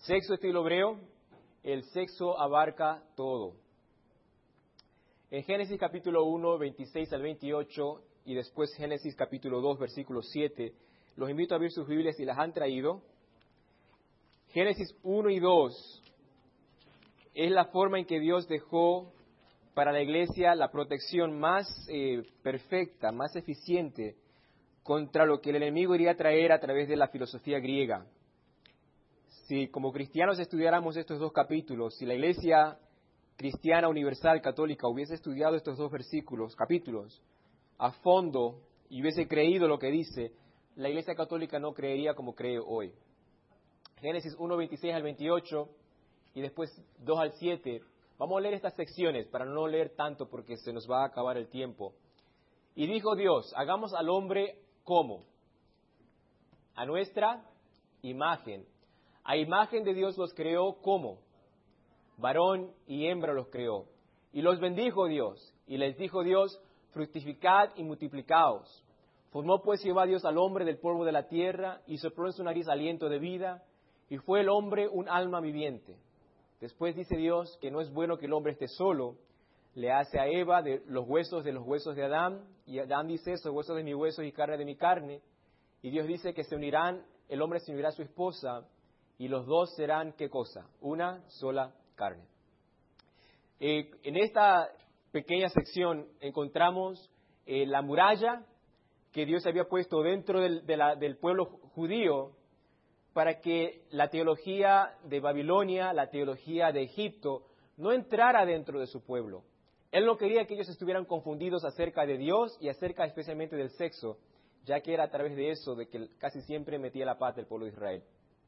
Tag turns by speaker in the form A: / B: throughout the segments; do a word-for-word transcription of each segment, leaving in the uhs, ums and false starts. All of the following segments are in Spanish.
A: Sexo, estilo hebreo, el sexo abarca todo. En Génesis capítulo uno, veintiséis al veintiocho, y después Génesis capítulo dos, versículo siete, los invito a abrir sus Biblias si las han traído. Génesis uno y dos es la forma en que Dios dejó para la iglesia la protección más eh, perfecta, más eficiente contra lo que el enemigo iría a traer a través de la filosofía griega. Si como cristianos estudiáramos estos dos capítulos, si la iglesia cristiana universal católica hubiese estudiado estos dos versículos, capítulos, a fondo y hubiese creído lo que dice, la iglesia católica no creería como cree hoy. Génesis uno, veintiséis al veintiocho y después dos al siete. Vamos a leer estas secciones para no leer tanto porque se nos va a acabar el tiempo. Y dijo Dios, hagamos al hombre ¿cómo? A nuestra imagen. A imagen de Dios los creó ¿cómo? Varón y hembra los creó. Y los bendijo Dios. Y les dijo Dios, fructificad y multiplicaos. Formó pues Jehová Dios al hombre del polvo de la tierra y sopló en su nariz aliento de vida. Y fue el hombre un alma viviente. Después dice Dios que no es bueno que el hombre esté solo. Le hace a Eva de los huesos de los huesos de Adán. Y Adán dice, esos huesos de mis huesos y carne de mi carne. Y Dios dice que se unirán, el hombre se unirá a su esposa. Y los dos serán, ¿qué cosa? Una sola carne. Eh, en esta pequeña sección encontramos eh, la muralla que Dios había puesto dentro del, de la, del pueblo judío para que la teología de Babilonia, la teología de Egipto, no entrara dentro de su pueblo. Él no quería que ellos estuvieran confundidos acerca de Dios y acerca especialmente del sexo, ya que era a través de eso de que casi siempre metía la pata el pueblo de Israel.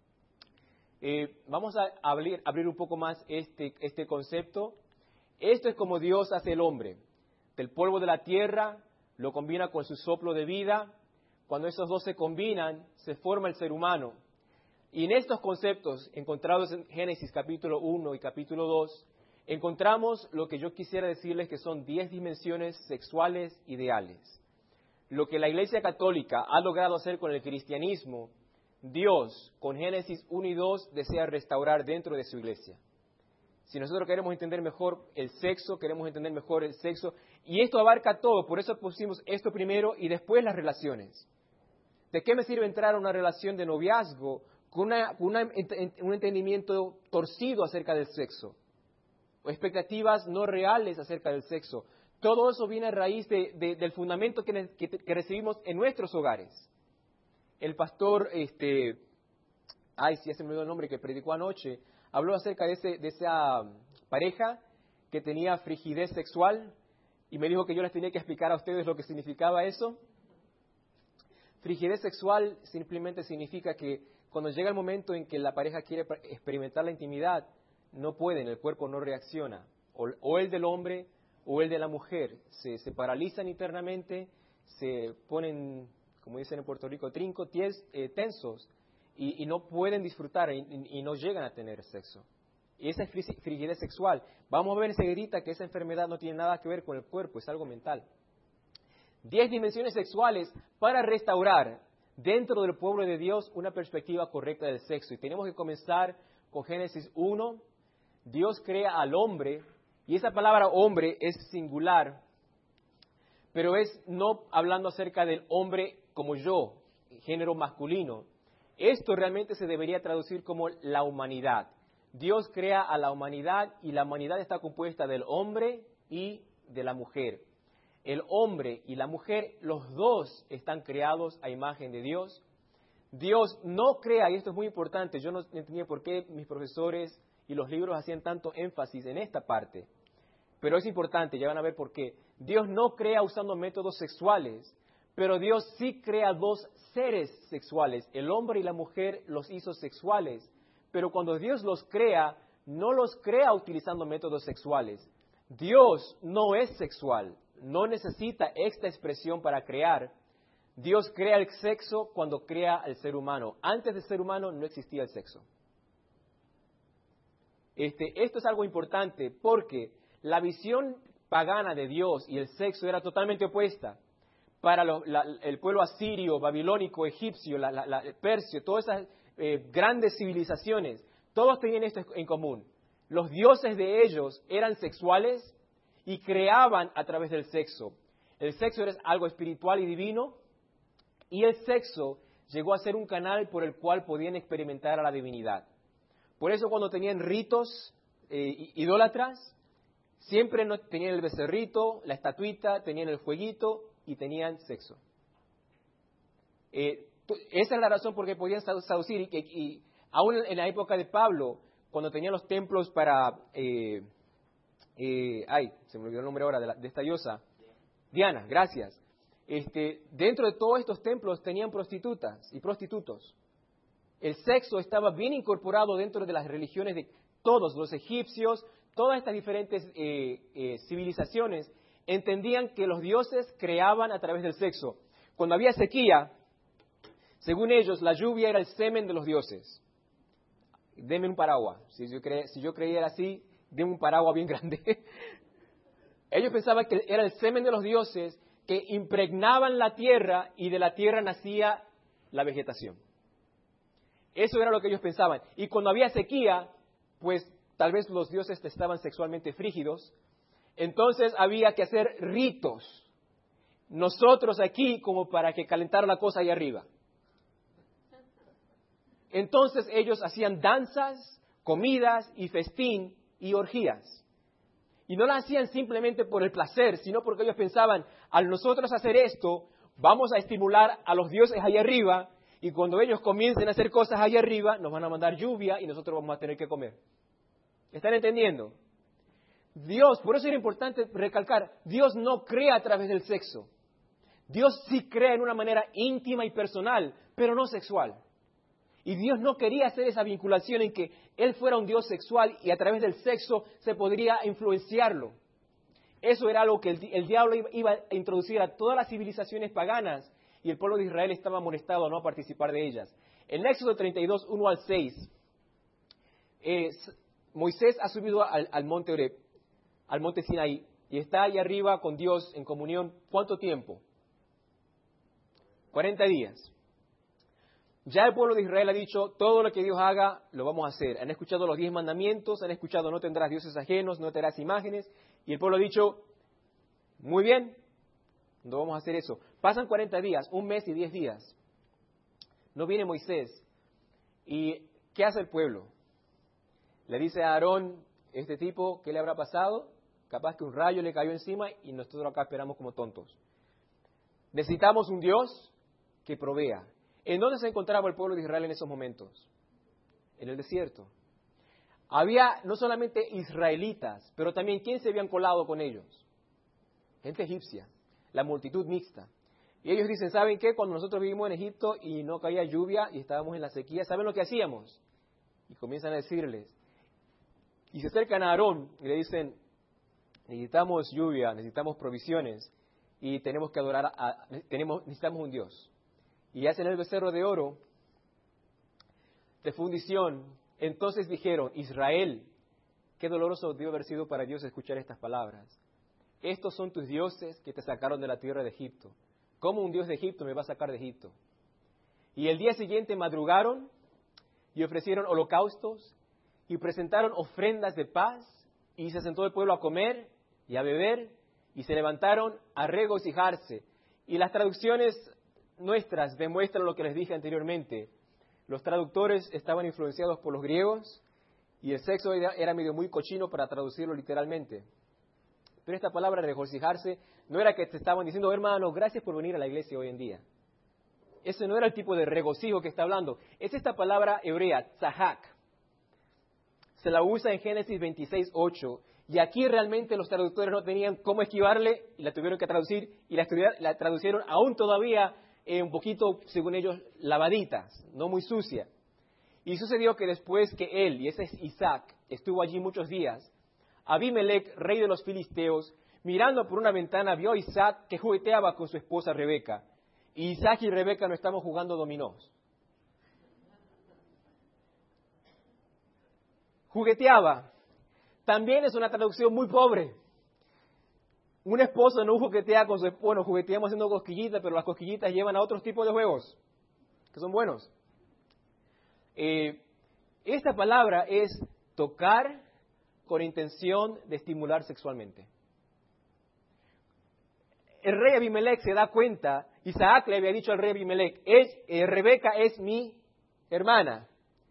A: Eh, vamos a abrir, abrir un poco más este, este concepto. Esto es como Dios hace el hombre. Del polvo de la tierra lo combina con su soplo de vida. Cuando esos dos se combinan, se forma el ser humano. Y en estos conceptos encontrados en Génesis capítulo uno y capítulo dos, encontramos lo que yo quisiera decirles que son diez dimensiones sexuales ideales. Lo que la Iglesia Católica ha logrado hacer con el cristianismo, Dios, con Génesis uno y dos, desea restaurar dentro de su iglesia. Si nosotros queremos entender mejor el sexo, queremos entender mejor el sexo, y esto abarca todo, por eso pusimos esto primero y después las relaciones. ¿De qué me sirve entrar a una relación de noviazgo con una, una, un entendimiento torcido acerca del sexo? O expectativas no reales acerca del sexo. Todo eso viene a raíz de, de, del fundamento que, que, que recibimos en nuestros hogares. El pastor, este, ay, si ya se me olvidó el nombre, que predicó anoche, habló acerca de, ese, de esa pareja que tenía frigidez sexual y me dijo que yo les tenía que explicar a ustedes lo que significaba eso. Frigidez sexual simplemente significa que cuando llega el momento en que la pareja quiere experimentar la intimidad, no pueden, el cuerpo no reacciona, o, o el del hombre o el de la mujer, se, se paralizan internamente, se ponen, como dicen en Puerto Rico, trinco, ties, eh, tensos, y, y no pueden disfrutar y, y no llegan a tener sexo. Y esa es frigidez sexual. Vamos a ver enseguida que esa enfermedad no tiene nada que ver con el cuerpo, es algo mental. Diez dimensiones sexuales para restaurar dentro del pueblo de Dios una perspectiva correcta del sexo. Y tenemos que comenzar con Génesis uno. Dios crea al hombre, y esa palabra hombre es singular, pero es no hablando acerca del hombre como yo, género masculino. Esto realmente se debería traducir como la humanidad. Dios crea a la humanidad y la humanidad está compuesta del hombre y de la mujer. El hombre y la mujer, los dos están creados a imagen de Dios. Dios no crea, y esto es muy importante, yo no entendía por qué mis profesores y los libros hacían tanto énfasis en esta parte, pero es importante, ya van a ver por qué. Dios no crea usando métodos sexuales, pero Dios sí crea dos seres sexuales. El hombre y la mujer los hizo sexuales, pero cuando Dios los crea, no los crea utilizando métodos sexuales. Dios no es sexual, no necesita esta expresión para crear. Dios crea el sexo cuando crea al ser humano. Antes del ser humano no existía el sexo. Este, esto es algo importante porque la visión pagana de Dios y el sexo era totalmente opuesta. Para lo, la, el pueblo asirio, babilónico, egipcio, la, la, la, persio, todas esas eh, grandes civilizaciones, Todos tenían esto en común. Los dioses de ellos eran sexuales y creaban a través del sexo. El sexo era algo espiritual y divino, y el sexo llegó a ser un canal por el cual podían experimentar a la divinidad. Por eso cuando tenían ritos eh, idólatras, siempre no, tenían el becerrito, la estatuita, tenían el fueguito y tenían sexo. Eh, esa es la razón por qué podían seducir, y, y, y aún en la época de Pablo, cuando tenían los templos para... Eh, eh, ay, se me olvidó el nombre ahora de, la, de esta diosa. Diana, gracias. Este, dentro de todos estos templos tenían prostitutas y prostitutos. El sexo estaba bien incorporado dentro de las religiones de todos los egipcios, todas estas diferentes eh, eh, civilizaciones entendían que los dioses creaban a través del sexo. Cuando había sequía, según ellos, la lluvia era el semen de los dioses. Deme un paraguas. Si yo, cre si yo creyera así, deme un paraguas bien grande. Ellos pensaban que era el semen de los dioses que impregnaban la tierra y de la tierra nacía la vegetación. Eso era lo que ellos pensaban. Y cuando había sequía, pues tal vez los dioses estaban sexualmente frígidos, entonces había que hacer ritos. Nosotros aquí como para que calentara la cosa ahí arriba. Entonces ellos hacían danzas, comidas y festín y orgías. Y no lo hacían simplemente por el placer, sino porque ellos pensaban, al nosotros hacer esto, vamos a estimular a los dioses ahí arriba, y cuando ellos comiencen a hacer cosas ahí arriba, nos van a mandar lluvia y nosotros vamos a tener que comer. ¿Están entendiendo? Dios, por eso era importante recalcar, Dios no crea a través del sexo. Dios sí crea en una manera íntima y personal, pero no sexual. Y Dios no quería hacer esa vinculación en que Él fuera un Dios sexual y a través del sexo se podría influenciarlo. Eso era algo que el, el diablo iba, iba a introducir a todas las civilizaciones paganas y el pueblo de Israel estaba amonestado a no participar de ellas. En Éxodo treinta y dos, uno al seis, eh, Moisés ha subido al, al monte Oreb, al monte Sinaí, y está ahí arriba con Dios en comunión. ¿Cuánto tiempo? cuarenta días. Ya el pueblo de Israel ha dicho, todo lo que Dios haga, lo vamos a hacer. Han escuchado los diez mandamientos, han escuchado, no tendrás dioses ajenos, no te harás imágenes. Y el pueblo ha dicho, muy bien, no vamos a hacer eso. Pasan cuarenta días, un mes y diez días. No viene Moisés. ¿Y qué hace el pueblo? Le dice a Aarón, este tipo, ¿qué le habrá pasado? Capaz que un rayo le cayó encima y nosotros acá esperamos como tontos. Necesitamos un Dios que provea. ¿En dónde se encontraba el pueblo de Israel en esos momentos? En el desierto. Había no solamente israelitas, pero también ¿quién se habían colado con ellos? Gente egipcia, la multitud mixta. Y ellos dicen, ¿saben qué? Cuando nosotros vivimos en Egipto y no caía lluvia y estábamos en la sequía, ¿saben lo que hacíamos? Y comienzan a decirles, y se acercan a Aarón y le dicen, necesitamos lluvia, necesitamos provisiones y tenemos que adorar, a, tenemos, necesitamos un Dios. Y hacen el becerro de oro de fundición. Entonces dijeron, Israel, qué doloroso debió haber sido para Dios escuchar estas palabras. Estos son tus dioses que te sacaron de la tierra de Egipto. ¿Cómo un dios de Egipto me va a sacar de Egipto? Y el día siguiente madrugaron y ofrecieron holocaustos y presentaron ofrendas de paz y se sentó el pueblo a comer y a beber y se levantaron a regocijarse. Y las traducciones nuestras demuestran lo que les dije anteriormente. Los traductores estaban influenciados por los griegos y el sexo era, era medio muy cochino para traducirlo literalmente. Pero esta palabra regocijarse no era que te estaban diciendo, hermano, gracias por venir a la iglesia hoy en día. Ese no era el tipo de regocijo que está hablando. Es esta palabra hebrea, tzahak. Se la usa en Génesis veintiséis, ocho. Y aquí realmente los traductores no tenían cómo esquivarle y la tuvieron que traducir. Y la, la traducieron aún todavía eh, un poquito, según ellos, lavaditas, no muy sucia. Y sucedió que después que él, y ese es Isaac, estuvo allí muchos días, Abimelech, rey de los filisteos, mirando por una ventana, vio a Isaac que jugueteaba con su esposa Rebeca. Y Isaac y Rebeca no estaban jugando dominós. Jugueteaba. También es una traducción muy pobre. Un esposo no juguetea con su esposa. Bueno, jugueteamos haciendo cosquillitas, pero las cosquillitas llevan a otros tipos de juegos, que son buenos. Eh, Esta palabra es tocar con intención de estimular sexualmente. El rey Abimelech se da cuenta, Isaac le había dicho al rey Abimelech, es, eh, Rebeca es mi hermana.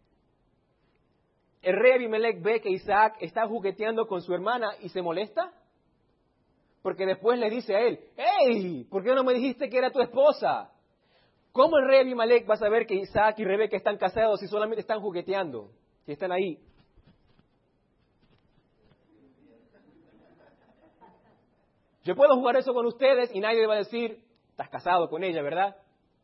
A: El rey Abimelech ve que Isaac está jugueteando con su hermana y se molesta, porque después le dice a él, ¡hey! ¿Por qué no me dijiste que era tu esposa? ¿Cómo el rey Abimelech va a saber que Isaac y Rebeca están casados si solamente están jugueteando, si están ahí? Yo puedo jugar eso con ustedes y nadie va a decir, estás casado con ella, ¿verdad?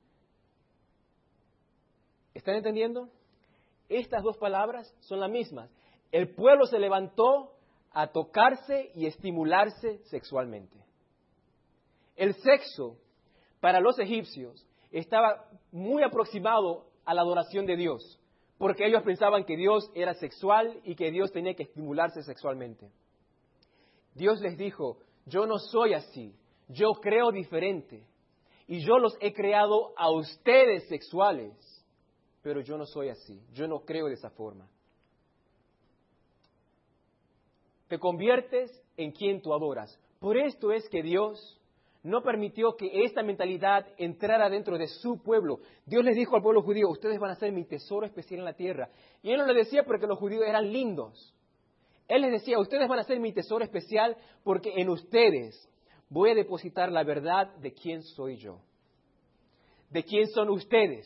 A: ¿Están entendiendo? Estas dos palabras son las mismas. El pueblo se levantó a tocarse y estimularse sexualmente. El sexo para los egipcios estaba muy aproximado a la adoración de Dios, porque ellos pensaban que Dios era sexual y que Dios tenía que estimularse sexualmente. Dios les dijo, yo no soy así, yo creo diferente, y yo los he creado a ustedes sexuales, pero yo no soy así, yo no creo de esa forma. Te conviertes en quien tú adoras. Por esto es que Dios no permitió que esta mentalidad entrara dentro de su pueblo. Dios les dijo al pueblo judío, ustedes van a ser mi tesoro especial en la tierra. Y Él no le decía porque los judíos eran lindos. Él les decía, ustedes van a ser mi tesoro especial porque en ustedes voy a depositar la verdad de quién soy yo. De quién son ustedes.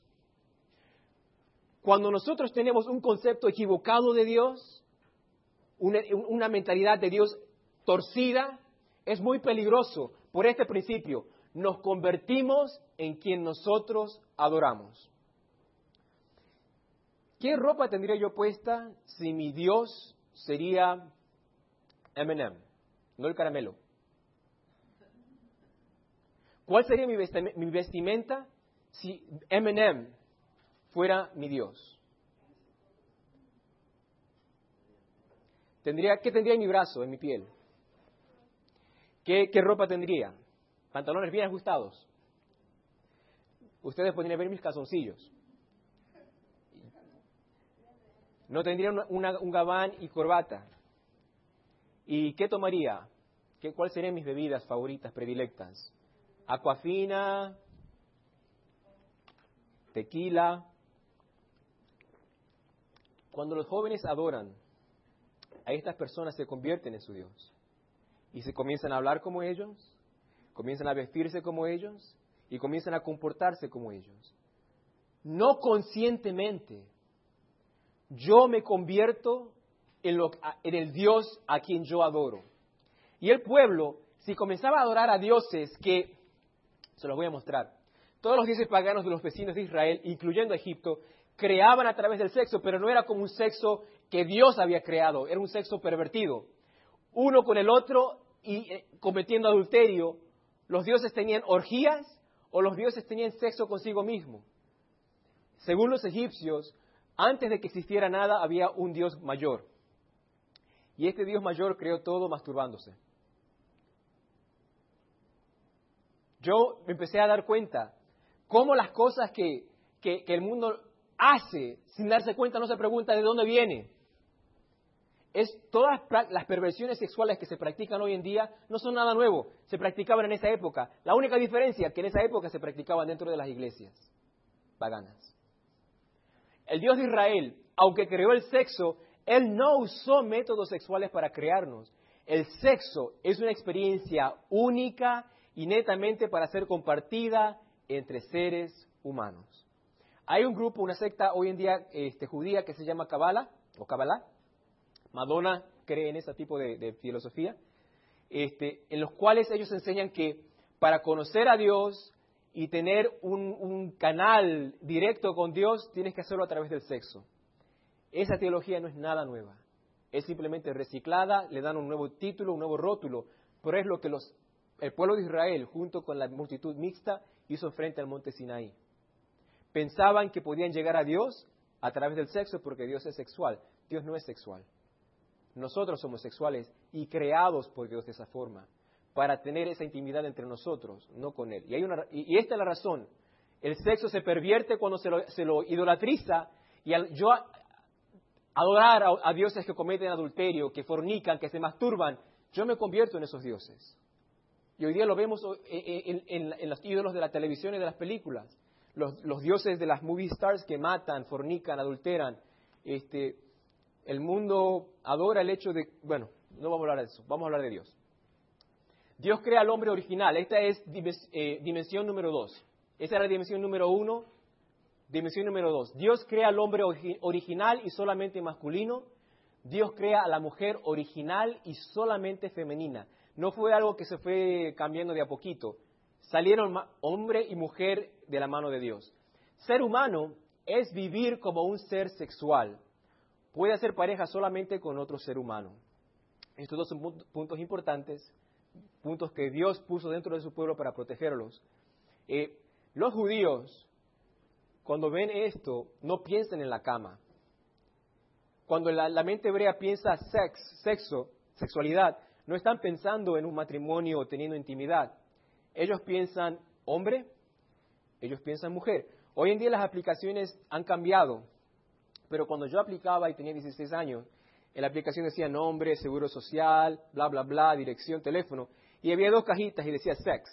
A: Cuando nosotros tenemos un concepto equivocado de Dios, una, una mentalidad de Dios torcida, es muy peligroso por este principio. Nos convertimos en quien nosotros adoramos. ¿Qué ropa tendría yo puesta si mi Dios sería eme and eme, no el caramelo? ¿Cuál sería mi vestimenta si eme and eme fuera mi Dios? Tendría, ¿qué tendría en mi brazo, en mi piel? ¿Qué, qué ropa tendría? Pantalones bien ajustados. Ustedes podrían ver mis calzoncillos. No tendría una, una, un gabán y corbata. ¿Y qué tomaría? ¿Qué, ¿Cuáles serían mis bebidas favoritas, predilectas? Aquafina, tequila. Cuando los jóvenes adoran a estas personas, se convierten en su Dios. Y se comienzan a hablar como ellos, comienzan a vestirse como ellos y comienzan a comportarse como ellos. No conscientemente, yo me convierto en, lo, en el Dios a quien yo adoro. Y el pueblo, si comenzaba a adorar a dioses que, se los voy a mostrar, todos los dioses paganos de los vecinos de Israel, incluyendo Egipto, creaban a través del sexo, pero no era como un sexo que Dios había creado, era un sexo pervertido. Uno con el otro y eh, cometiendo adulterio. Los dioses tenían orgías o los dioses tenían sexo consigo mismo. Según los egipcios, antes de que existiera nada, había un Dios mayor. Y este Dios mayor creó todo masturbándose. Yo me empecé a dar cuenta cómo las cosas que, que, que el mundo hace sin darse cuenta no se pregunta de dónde viene. Es, todas las perversiones sexuales que se practican hoy en día no son nada nuevo, se practicaban en esa época. La única diferencia es que en esa época se practicaban dentro de las iglesias paganas. El Dios de Israel, aunque creó el sexo, Él no usó métodos sexuales para crearnos. El sexo es una experiencia única y netamente para ser compartida entre seres humanos. Hay un grupo, una secta hoy en día este, judía que se llama Kabbalah o Kabbalah. Madonna cree en ese tipo de, de filosofía, este, en los cuales ellos enseñan que para conocer a Dios y tener un, un canal directo con Dios, tienes que hacerlo a través del sexo. Esa teología no es nada nueva, es simplemente reciclada, le dan un nuevo título, un nuevo rótulo, pero es lo que los, el pueblo de Israel, junto con la multitud mixta, hizo frente al monte Sinaí. Pensaban que podían llegar a Dios a través del sexo porque Dios es sexual. Dios no es sexual. Nosotros somos sexuales y creados por Dios de esa forma, para tener esa intimidad entre nosotros, no con Él. Y, hay una, y esta es la razón. El sexo se pervierte cuando se lo, se lo idolatriza, y al yo adorar a, a dioses que cometen adulterio, que fornican, que se masturban, yo me convierto en esos dioses. Y hoy día lo vemos en, en, en los ídolos de la televisión y de las películas. Los, los dioses de las movie stars que matan, fornican, adulteran. Este, el mundo adora el hecho de... Bueno, no vamos a hablar de eso, vamos a hablar de Dios. Dios crea al hombre original. Esta es eh, dimensión número dos. Esa era la dimensión número uno. Dimensión número dos. Dios crea al hombre original y solamente masculino. Dios crea a la mujer original y solamente femenina. No fue algo que se fue cambiando de a poquito. Salieron hombre y mujer de la mano de Dios. Ser humano es vivir como un ser sexual. Puede hacer pareja solamente con otro ser humano. Estos dos son puntos importantes, puntos que Dios puso dentro de su pueblo para protegerlos. Eh, los judíos, cuando ven esto, no piensan en la cama. Cuando la, la mente hebrea piensa sex, sexo, sexualidad, no están pensando en un matrimonio o teniendo intimidad. Ellos piensan hombre, ellos piensan mujer. Hoy en día las aplicaciones han cambiado, pero cuando yo aplicaba y tenía dieciséis años, en la aplicación decía nombre, seguro social, bla, bla, bla, dirección, teléfono, y había dos cajitas y decía sex.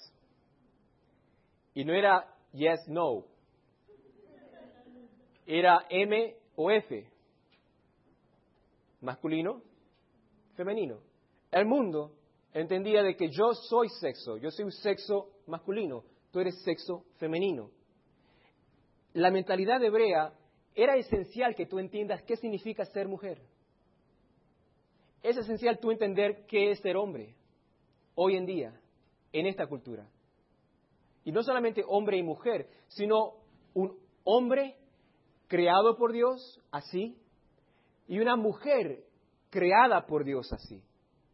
A: Y no era yes, no. Era M o F. Masculino, femenino. El mundo entendía de que yo soy sexo, yo soy un sexo masculino, tú eres sexo femenino. La mentalidad hebrea era esencial que tú entiendas qué significa ser mujer. Es esencial tú entender qué es ser hombre hoy en día, en esta cultura. Y no solamente hombre y mujer, sino un hombre creado por Dios así y una mujer creada por Dios así.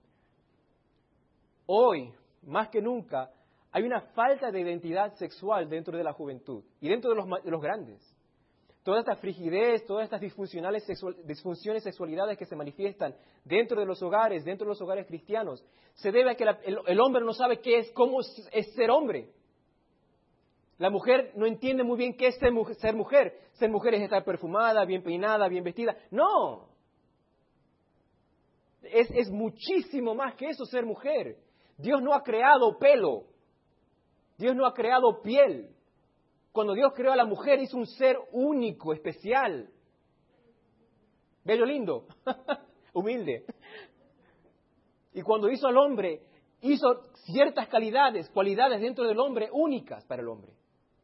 A: Hoy, más que nunca, hay una falta de identidad sexual dentro de la juventud y dentro de los, de los grandes. Toda esta frigidez, todas estas disfuncionales sexual, disfunciones sexualidades que se manifiestan dentro de los hogares, dentro de los hogares cristianos, se debe a que la, el, el hombre no sabe qué es, cómo es, es ser hombre. La mujer no entiende muy bien qué es ser, ser mujer. Ser mujer es estar perfumada, bien peinada, bien vestida. ¡No! Es, es muchísimo más que eso ser mujer. Dios no ha creado pelo. Dios no ha creado piel. Cuando Dios creó a la mujer hizo un ser único, especial. Bello, lindo, humilde. Y cuando hizo al hombre, hizo ciertas calidades, cualidades dentro del hombre únicas para el hombre.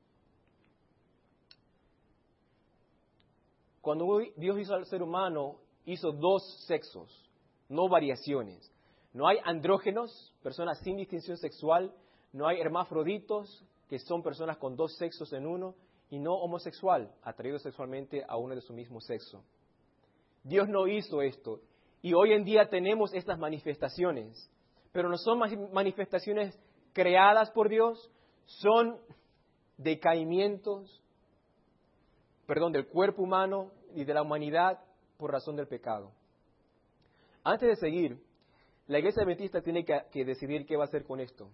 A: Cuando Dios hizo al ser humano, hizo dos sexos, no variaciones. No hay andrógenos, personas sin distinción sexual, no hay hermafroditos, que son personas con dos sexos en uno, y no homosexual, atraído sexualmente a uno de su mismo sexo. Dios no hizo esto, y hoy en día tenemos estas manifestaciones, pero no son manifestaciones creadas por Dios, son decaimientos, perdón, del cuerpo humano y de la humanidad por razón del pecado. Antes de seguir, la Iglesia Adventista tiene que, que decidir qué va a hacer con esto.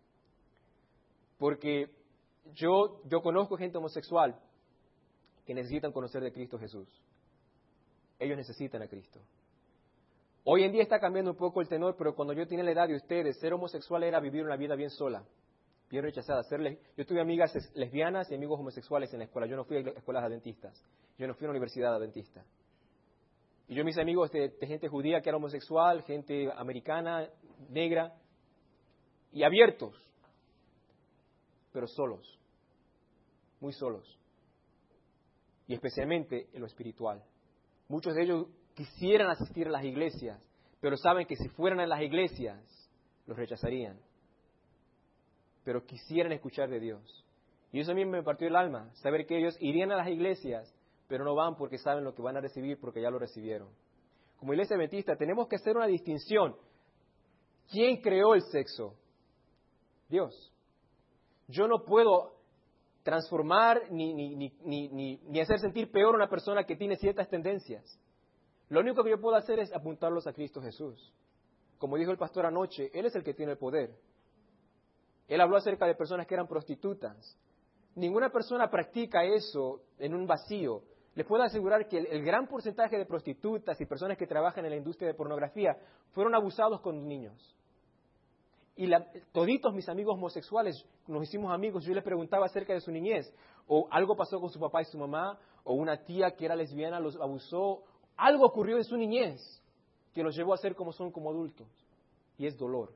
A: Porque yo, yo conozco gente homosexual que necesitan conocer de Cristo Jesús. Ellos necesitan a Cristo. Hoy en día está cambiando un poco el tenor, pero cuando yo tenía la edad de ustedes, ser homosexual era vivir una vida bien sola, bien rechazada. Ser les... Yo tuve amigas lesbianas y amigos homosexuales en la escuela. Yo no fui a escuelas adventistas. Yo no fui a una universidad adventista. Y yo mis amigos de, de gente judía que era homosexual, gente americana, negra, y abiertos, pero solos, muy solos. Y especialmente en lo espiritual. Muchos de ellos quisieran asistir a las iglesias, pero saben que si fueran a las iglesias, los rechazarían. Pero quisieran escuchar de Dios. Y eso a mí me partió el alma, saber que ellos irían a las iglesias, pero no van porque saben lo que van a recibir, porque ya lo recibieron. Como Iglesia Adventista tenemos que hacer una distinción. ¿Quién creó el sexo? Dios. Yo no puedo transformar ni, ni, ni, ni, ni, ni hacer sentir peor a una persona que tiene ciertas tendencias. Lo único que yo puedo hacer es apuntarlos a Cristo Jesús. Como dijo el pastor anoche, Él es el que tiene el poder. Él habló acerca de personas que eran prostitutas. Ninguna persona practica eso en un vacío. Les puedo asegurar que el, el gran porcentaje de prostitutas y personas que trabajan en la industria de pornografía fueron abusados con niños. Y la, toditos mis amigos homosexuales, nos hicimos amigos, yo les preguntaba acerca de su niñez, o algo pasó con su papá y su mamá, o una tía que era lesbiana los abusó, algo ocurrió en su niñez que los llevó a ser como son como adultos, y es dolor.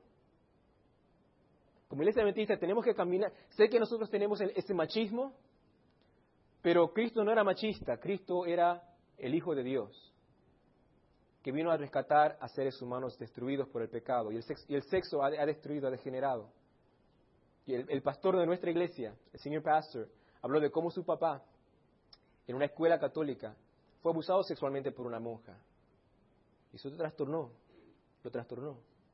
A: Como iglesia adventista tenemos que caminar, sé que nosotros tenemos el, ese machismo, pero Cristo no era machista, Cristo era el Hijo de Dios, que vino a rescatar a seres humanos destruidos por el pecado. Y el sexo, y el sexo ha, ha destruido, ha degenerado. Y el, el pastor de nuestra iglesia, el señor pastor, habló de cómo su papá, en una escuela católica, fue abusado sexualmente por una monja. Y eso lo trastornó, lo trastornó.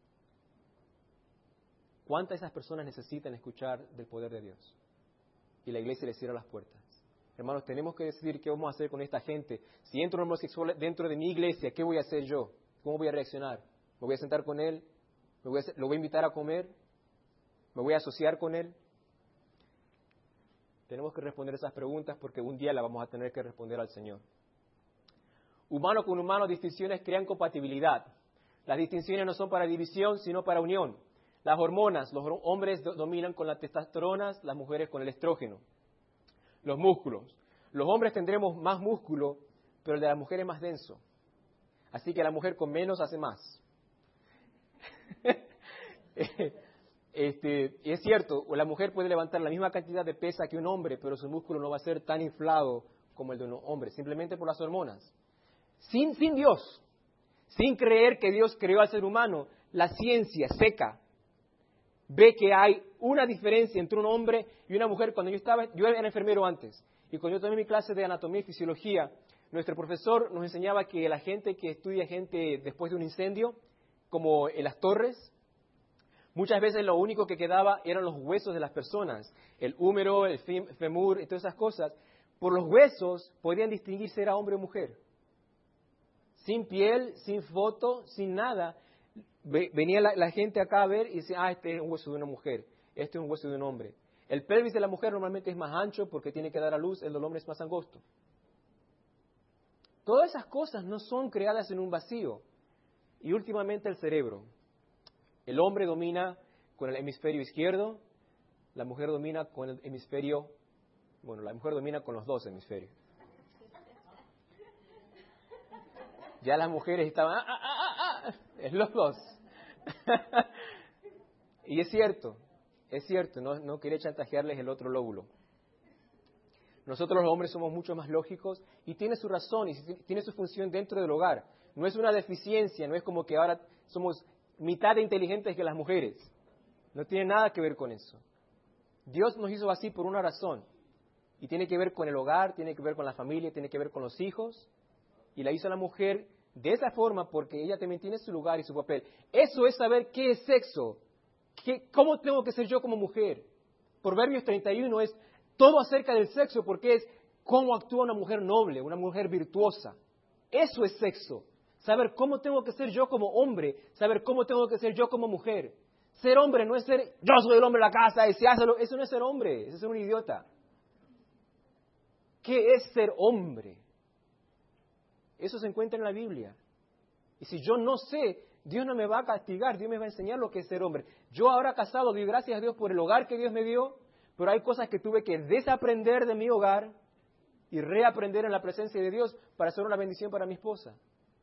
A: ¿Cuántas de esas personas necesitan escuchar del poder de Dios? Y la iglesia les cierra las puertas. Hermanos, tenemos que decidir qué vamos a hacer con esta gente. Si entro un homosexual dentro de mi iglesia, ¿qué voy a hacer yo? ¿Cómo voy a reaccionar? ¿Me voy a sentar con él? ¿Me voy a, ¿Lo voy a invitar a comer? ¿Me voy a asociar con él? Tenemos que responder esas preguntas porque un día las vamos a tener que responder al Señor. Humano con humano, distinciones crean compatibilidad. Las distinciones no son para división, sino para unión. Las hormonas, los hombres do- dominan con las testosteronas, las mujeres con el estrógeno. Los músculos. Los hombres tendremos más músculo, pero el de la mujer es más denso. Así que la mujer con menos hace más. este, es cierto, la mujer puede levantar la misma cantidad de pesa que un hombre, pero su músculo no va a ser tan inflado como el de un hombre, simplemente por las hormonas. Sin, sin Dios, sin creer que Dios creó al ser humano, la ciencia seca ve que hay una diferencia entre un hombre y una mujer. Cuando yo estaba, yo era enfermero antes, y cuando yo tomé mi clase de anatomía y fisiología, nuestro profesor nos enseñaba que la gente que estudia gente después de un incendio, como en las torres, muchas veces lo único que quedaba eran los huesos de las personas, el húmero, el fémur y todas esas cosas. Por los huesos podían distinguir si era hombre o mujer. Sin piel, sin foto, sin nada. Venía la, la gente acá a ver y decía, ah, este es un hueso de una mujer, este es un hueso de un hombre. El pelvis de la mujer normalmente es más ancho porque tiene que dar a luz, el del hombre es más angosto. Todas esas cosas no son creadas en un vacío. Y últimamente el cerebro. El hombre domina con el hemisferio izquierdo, la mujer domina con el hemisferio, bueno, la mujer domina con los dos hemisferios. Ya las mujeres estaban, ah, ah, ah, ah, es los dos. Y es cierto, es cierto, no, no quería chantajearles el otro lóbulo. Nosotros los hombres somos mucho más lógicos y tiene su razón y tiene su función dentro del hogar. No es una deficiencia, no es como que ahora somos mitad de inteligentes que las mujeres. No tiene nada que ver con eso. Dios nos hizo así por una razón. Y tiene que ver con el hogar, tiene que ver con la familia, tiene que ver con los hijos. Y la hizo a la mujer de esa forma porque ella también tiene su lugar y su papel. Eso es saber qué es sexo. ¿Qué, ¿Cómo tengo que ser yo como mujer? Proverbios treinta y uno es todo acerca del sexo porque es cómo actúa una mujer noble, una mujer virtuosa. Eso es sexo. Saber cómo tengo que ser yo como hombre, saber cómo tengo que ser yo como mujer. Ser hombre no es ser, yo soy el hombre de la casa y se hace lo... Eso no es ser hombre, eso es ser un idiota. ¿Qué es ser hombre? Eso se encuentra en la Biblia. Y si yo no sé, Dios no me va a castigar, Dios me va a enseñar lo que es ser hombre. Yo ahora casado, doy gracias a Dios por el hogar que Dios me dio, pero hay cosas que tuve que desaprender de mi hogar y reaprender en la presencia de Dios para ser una bendición para mi esposa.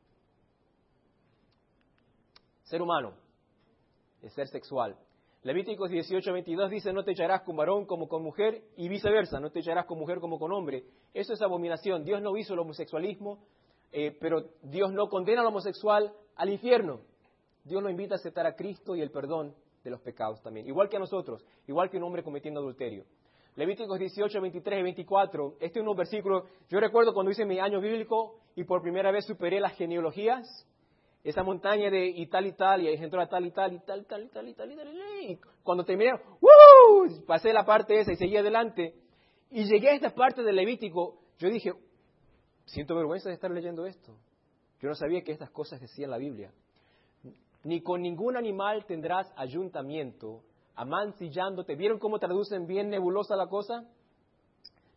A: Ser humano es ser sexual. Levíticos dieciocho veintidós dice, no te echarás con varón como con mujer y viceversa, no te echarás con mujer como con hombre. Eso es abominación. Dios no hizo el homosexualismo, eh, pero Dios no condena al homosexual al infierno. Dios lo invita a aceptar a Cristo y el perdón de los pecados también, igual que a nosotros, igual que un hombre cometiendo adulterio. Levíticos dieciocho, veintitrés y veinticuatro, este es un versículo, yo recuerdo cuando hice mi año bíblico y por primera vez superé las genealogías, esa montaña de y tal y tal, y ahí entró a tal y tal, y tal, y tal, y tal, y tal, y tal, y cuando terminé, ¡woo! Pasé la parte esa y seguí adelante, y llegué a esta parte del Levítico, yo dije, siento vergüenza de estar leyendo esto. Yo no sabía que estas cosas decían la Biblia. Ni con ningún animal tendrás ayuntamiento, amancillándote. ¿Vieron cómo traducen bien nebulosa la cosa?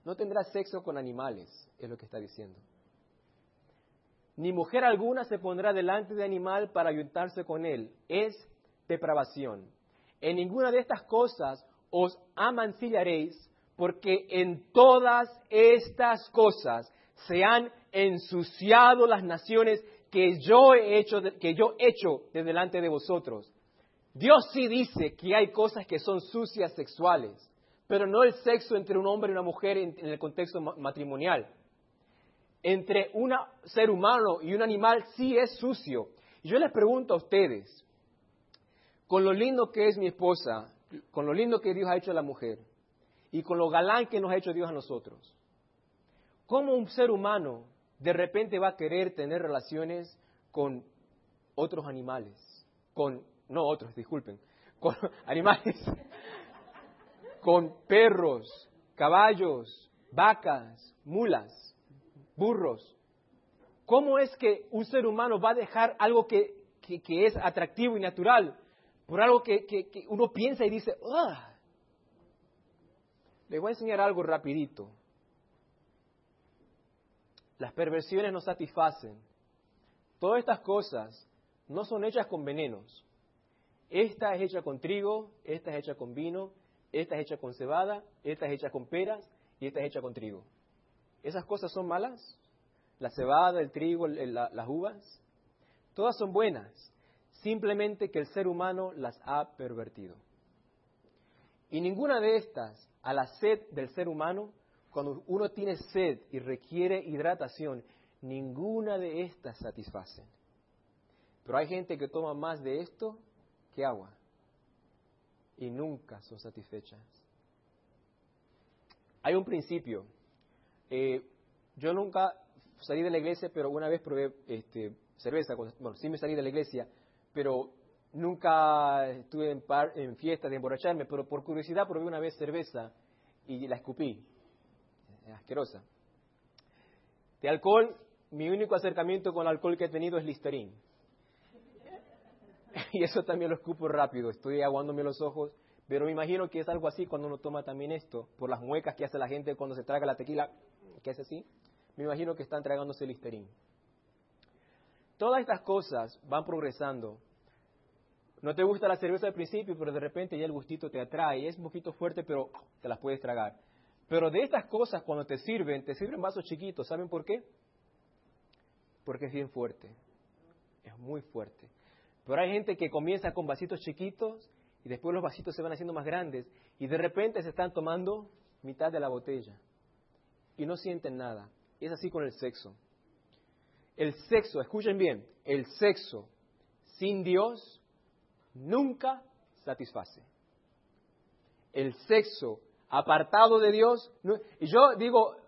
A: no tendrás sexo con animales, es lo que está diciendo. Ni mujer alguna se pondrá delante de animal para ayuntarse con él. Es depravación. En ninguna de estas cosas os amancillaréis, porque en todas estas cosas se han ensuciado las naciones que yo he hecho, que yo he hecho de delante de vosotros. Dios sí dice que hay cosas que son sucias sexuales, pero no el sexo entre un hombre y una mujer en, en el contexto matrimonial. Entre un ser humano y un animal sí es sucio. Y yo les pregunto a ustedes, con lo lindo que es mi esposa, con lo lindo que Dios ha hecho a la mujer, y con lo galán que nos ha hecho Dios a nosotros, ¿cómo un ser humano de repente va a querer tener relaciones con otros animales? Con, no otros, disculpen, con animales, con perros, caballos, vacas, mulas, burros. ¿Cómo es que un ser humano va a dejar algo que, que, que es atractivo y natural por algo que, que, que uno piensa y dice, ¡ugh! Les voy a enseñar algo rapidito. Las perversiones nos satisfacen. Todas estas cosas no son hechas con venenos. Esta es hecha con trigo, esta es hecha con vino, esta es hecha con cebada, esta es hecha con peras y esta es hecha con trigo. ¿Esas cosas son malas? La cebada, el trigo, el, la, las uvas. Todas son buenas. Simplemente que el ser humano las ha pervertido. Y ninguna de estas, a la sed del ser humano, cuando uno tiene sed y requiere hidratación, ninguna de estas satisfacen. Pero hay gente que toma más de esto que agua y nunca son satisfechas. Hay un principio. Eh, yo nunca salí de la iglesia, pero una vez probé este, cerveza. Bueno, sí me salí de la iglesia, pero nunca estuve en, par, en fiestas de emborracharme, pero por curiosidad probé una vez cerveza y la escupí. Es asquerosa. De alcohol, mi único acercamiento con el alcohol que he tenido es Listerine. Y eso también lo escupo rápido, estoy aguándome los ojos, pero me imagino que es algo así cuando uno toma también esto, por las muecas que hace la gente cuando se traga la tequila, que es así, me imagino que están tragándose Listerine. Todas estas cosas van progresando. No te gusta la cerveza al principio, pero de repente ya el gustito te atrae, es un poquito fuerte, pero te las puedes tragar. Pero de estas cosas, cuando te sirven, te sirven vasos chiquitos, ¿saben por qué? Porque es bien fuerte, es muy fuerte. Pero hay gente que comienza con vasitos chiquitos y después los vasitos se van haciendo más grandes y de repente se están tomando mitad de la botella y no sienten nada. Es así con el sexo. El sexo, escuchen bien, el sexo sin Dios nunca satisface. El sexo apartado de Dios, no, y yo digo,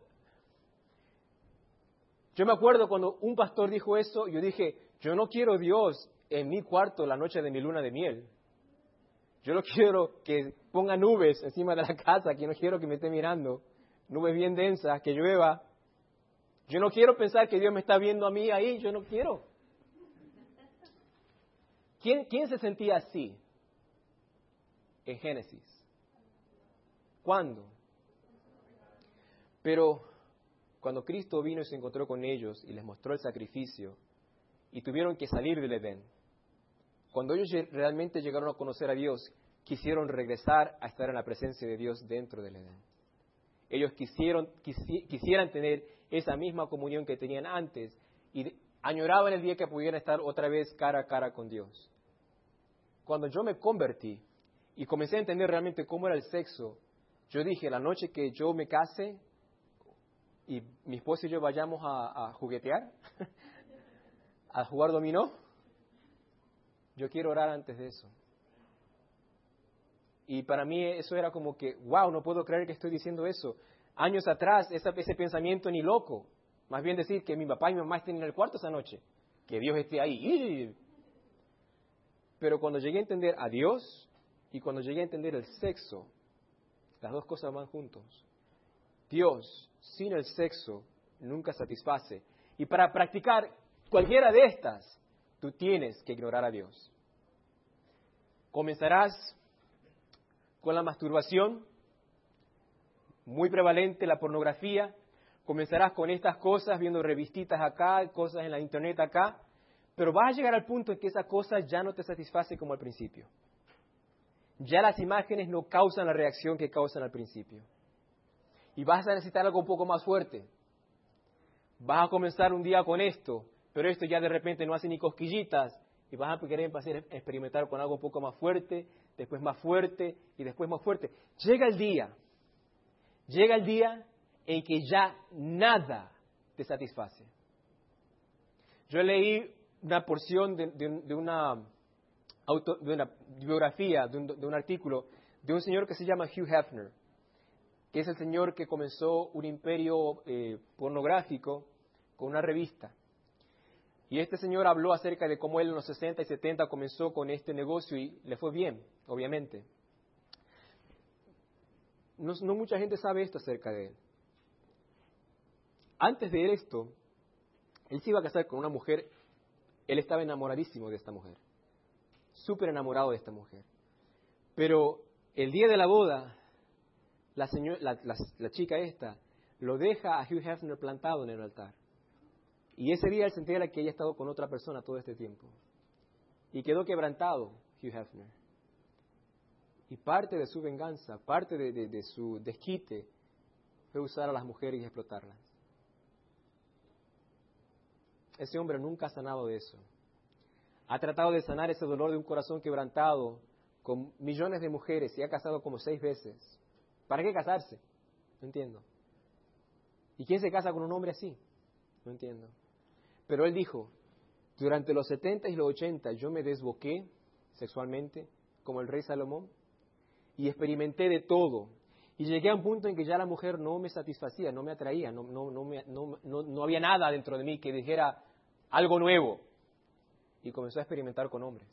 A: yo me acuerdo cuando un pastor dijo eso, yo dije, yo no quiero Dios en mi cuarto la noche de mi luna de miel. Yo no quiero que ponga nubes encima de la casa, que no quiero que me esté mirando, nubes bien densas, que llueva. Yo no quiero pensar que Dios me está viendo a mí ahí, yo no quiero. ¿Quién, quién se sentía así en Génesis? ¿Cuándo? Pero cuando Cristo vino y se encontró con ellos y les mostró el sacrificio y tuvieron que salir del Edén, cuando ellos realmente llegaron a conocer a Dios, quisieron regresar a estar en la presencia de Dios dentro del Edén. Ellos quisieron, quisi, quisieran tener esa misma comunión que tenían antes y añoraban el día que pudieran estar otra vez cara a cara con Dios. Cuando yo me convertí y comencé a entender realmente cómo era el sexo, yo dije, la noche que yo me case y mi esposa y yo vayamos a, a juguetear, a jugar dominó, yo quiero orar antes de eso. Y para mí eso era como que, wow, no puedo creer que estoy diciendo eso. Años atrás, ese, ese pensamiento ni loco. Más bien decir que mi papá y mi mamá estén en el cuarto esa noche. Que Dios esté ahí. Pero cuando llegué a entender a Dios y cuando llegué a entender el sexo, las dos cosas van juntos. Dios, sin el sexo, nunca satisface. Y para practicar cualquiera de estas, tú tienes que ignorar a Dios. Comenzarás con la masturbación, muy prevalente la pornografía. Comenzarás con estas cosas, viendo revistitas acá, cosas en la internet acá, pero vas a llegar al punto en que esa cosa ya no te satisface como al principio. Ya las imágenes no causan la reacción que causan al principio. Y vas a necesitar algo un poco más fuerte. Vas a comenzar un día con esto, pero esto ya de repente no hace ni cosquillitas, y vas a querer empezar a experimentar con algo un poco más fuerte, después más fuerte, y después más fuerte. Llega el día, llega el día en que ya nada te satisface. Yo leí una porción de, de, de, una, auto, de una biografía, de un, de un artículo, de un señor que se llama Hugh Hefner, que es el señor que comenzó un imperio eh, pornográfico con una revista. Y este señor habló acerca de cómo él en los sesenta y setenta comenzó con este negocio y le fue bien, obviamente. No, no mucha gente sabe esto acerca de él. Antes de esto, él se iba a casar con una mujer, él estaba enamoradísimo de esta mujer, súper enamorado de esta mujer. Pero el día de la boda, la, señor, la, la, la chica esta lo deja a Hugh Hefner plantado en el altar. Y ese día él se entera que ella ha estado con otra persona todo este tiempo. Y quedó quebrantado Hugh Hefner. Y parte de su venganza, parte de, de, de su desquite, fue usar a las mujeres y explotarlas. Ese hombre nunca ha sanado de eso. Ha tratado de sanar ese dolor de un corazón quebrantado con millones de mujeres y ha casado como seis veces. ¿Para qué casarse? No entiendo. ¿Y quién se casa con un hombre así? No entiendo. Pero él dijo, durante los setenta y los ochenta yo me desboqué sexualmente como el rey Salomón y experimenté de todo. Y llegué a un punto en que ya la mujer no me satisfacía, no me atraía, no, no, no, me, no, no, no había nada dentro de mí que dijera algo nuevo. Y comenzó a experimentar con hombres.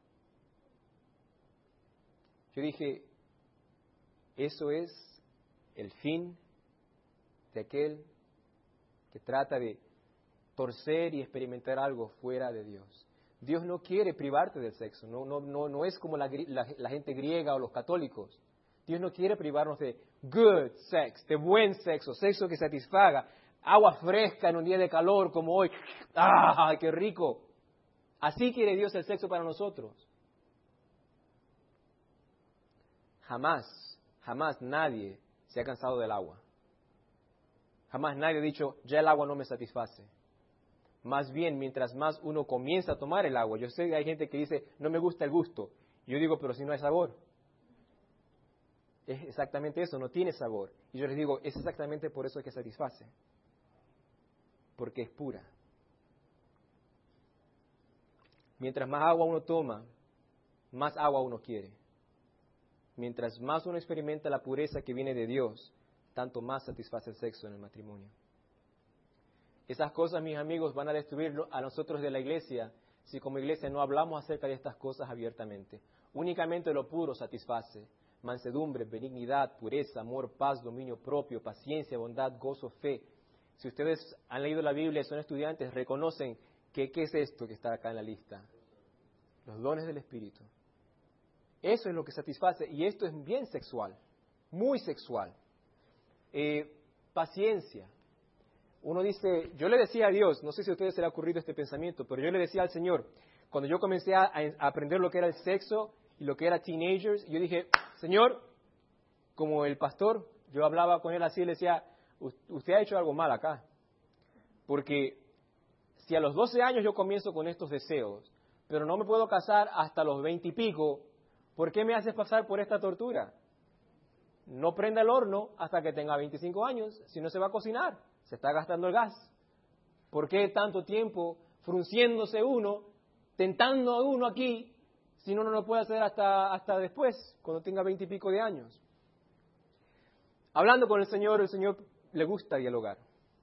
A: Yo dije, eso es el fin de aquel que trata de torcer y experimentar algo fuera de Dios. Dios no quiere privarte del sexo, no, no, no, no es como la, la, la gente griega o los católicos. Dios no quiere privarnos de good sex, de buen sexo, sexo que satisfaga, agua fresca en un día de calor como hoy. ¡Ah, qué rico! Así quiere Dios el sexo para nosotros. Jamás, jamás nadie se ha cansado del agua. Jamás nadie ha dicho, ya el agua no me satisface. Más bien, mientras más uno comienza a tomar el agua, yo sé que hay gente que dice, no me gusta el gusto. Yo digo, pero si no hay sabor. Es exactamente eso, no tiene sabor. Y yo les digo, es exactamente por eso que satisface. Porque es pura. Mientras más agua uno toma, más agua uno quiere. Mientras más uno experimenta la pureza que viene de Dios, tanto más satisface el sexo en el matrimonio. Esas cosas, mis amigos, van a destruir a nosotros de la iglesia si como iglesia no hablamos acerca de estas cosas abiertamente. Únicamente lo puro satisface. Mansedumbre, benignidad, pureza, amor, paz, dominio propio, paciencia, bondad, gozo, fe. Si ustedes han leído la Biblia y son estudiantes, reconocen que qué es esto que está acá en la lista. Los dones del Espíritu. Eso es lo que satisface y esto es bien sexual, muy sexual. Eh, paciencia. Uno dice, yo le decía a Dios, no sé si a ustedes se les ha ocurrido este pensamiento, pero yo le decía al Señor, cuando yo comencé a, a aprender lo que era el sexo y lo que era teenagers, yo dije, Señor, como el pastor, yo hablaba con él así y le decía, usted ha hecho algo mal acá, porque si a los doce años yo comienzo con estos deseos, pero no me puedo casar hasta los veinte y pico, ¿por qué me haces pasar por esta tortura? No prenda el horno hasta que tenga veinticinco años, si no se va a cocinar, se está gastando el gas. ¿Por qué tanto tiempo frunciéndose uno, tentando a uno aquí, si uno no lo puede hacer hasta, hasta después, cuando tenga veinte y pico de años? Hablando con el Señor, el Señor le gusta dialogar.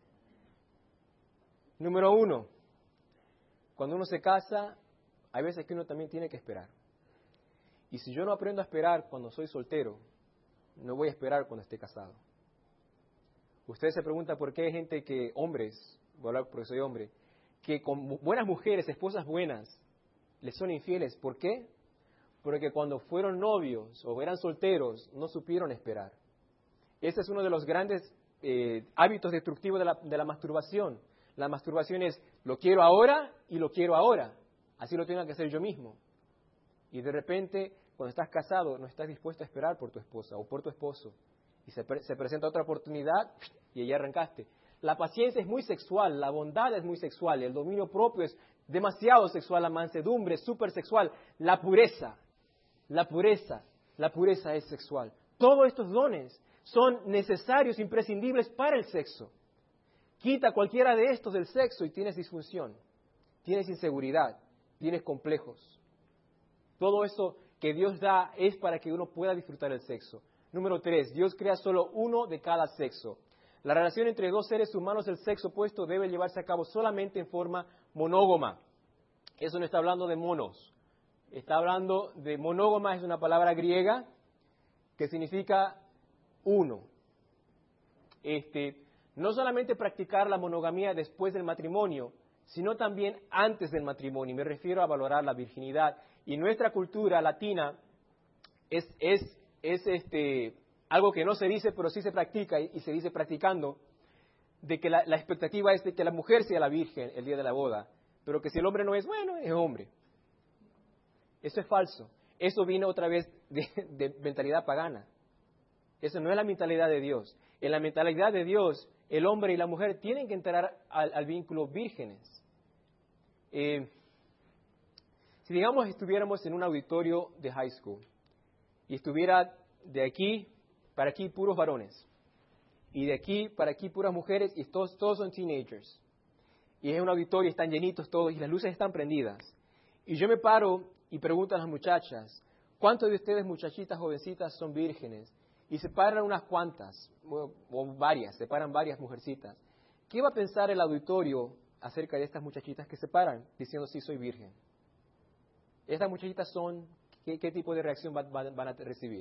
A: Número uno, cuando uno se casa, hay veces que uno también tiene que esperar. Y si yo no aprendo a esperar cuando soy soltero, no voy a esperar cuando esté casado. Usted se pregunta por qué hay gente que, hombres, voy a hablar porque soy hombre, que con buenas mujeres, esposas buenas, les son infieles. ¿Por qué? Porque cuando fueron novios o eran solteros, no supieron esperar. Ese es uno de los grandes eh, hábitos destructivos de la, de la masturbación. La masturbación es, lo quiero ahora y lo quiero ahora. Así lo tengo que hacer yo mismo. Y de repente, cuando estás casado, no estás dispuesto a esperar por tu esposa o por tu esposo. Y se, pre- se presenta otra oportunidad y ya arrancaste. La paciencia es muy sexual, la bondad es muy sexual, el dominio propio es demasiado sexual, la mansedumbre es súper sexual, la pureza, la pureza, la pureza es sexual. Todos estos dones son necesarios, imprescindibles para el sexo. Quita cualquiera de estos del sexo y tienes disfunción, tienes inseguridad, tienes complejos. Todo eso que Dios da es para que uno pueda disfrutar el sexo. Número tres, Dios crea solo uno de cada sexo. La relación entre dos seres humanos del sexo opuesto debe llevarse a cabo solamente en forma monógama. Eso no está hablando de monos. Está hablando de monógama, es una palabra griega que significa uno. Este, no solamente practicar la monogamia después del matrimonio, sino también antes del matrimonio. Me refiero a valorar la virginidad. Y nuestra cultura latina es, es, es este, algo que no se dice, pero sí se practica y, y se dice practicando, de que la, la expectativa es de que la mujer sea la virgen el día de la boda, pero que si el hombre no es, bueno, es hombre. Eso es falso. Eso viene otra vez de, de mentalidad pagana. Eso no es la mentalidad de Dios. En la mentalidad de Dios, el hombre y la mujer tienen que entrar al, al vínculo vírgenes. Eh, si digamos estuviéramos en un auditorio de high school y estuviera de aquí para aquí puros varones y de aquí para aquí puras mujeres y todos, todos son teenagers y es un auditorio, están llenitos todos y las luces están prendidas y yo me paro y pregunto a las muchachas, ¿cuántos de ustedes muchachitas jovencitas son vírgenes? Y se paran unas cuantas, o, o varias, se paran varias mujercitas. ¿Qué va a pensar el auditorio acerca de estas muchachitas que se paran diciendo sí soy virgen? Estas muchachitas son, ¿qué, qué tipo de reacción van, van, van a recibir?